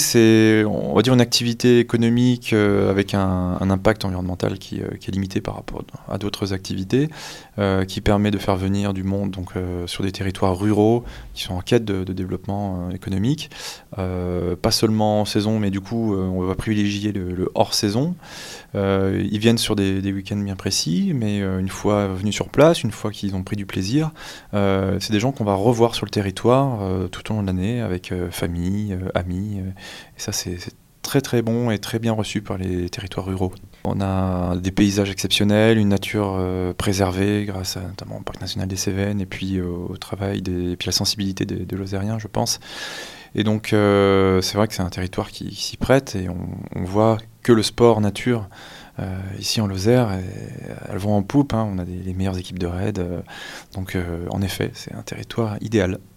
c'est, on va dire, une activité économique avec un impact environnemental qui est limité par rapport à d'autres activités, qui permet de faire venir du monde donc, sur des territoires ruraux qui sont en quête de développement économique. Pas seulement en saison, mais du coup, on va privilégier le hors-saison. Ils viennent sur des week-ends bien précis, mais une fois venus sur place, une fois qu'ils ont pris du plaisir, c'est des gens qu'on va revoir sur le territoire tout au long de l'année avec famille, amis. Et ça, c'est très très bon et très bien reçu par les territoires ruraux. On a des paysages exceptionnels, une nature préservée grâce notamment au Parc national des Cévennes et puis au travail et puis la sensibilité des Lozériens, je pense. Et donc c'est vrai que c'est un territoire qui s'y prête et on voit que le sport nature ici en Lozère, elles vont en poupe, hein. On a les meilleures équipes de raid, donc en effet c'est un territoire idéal.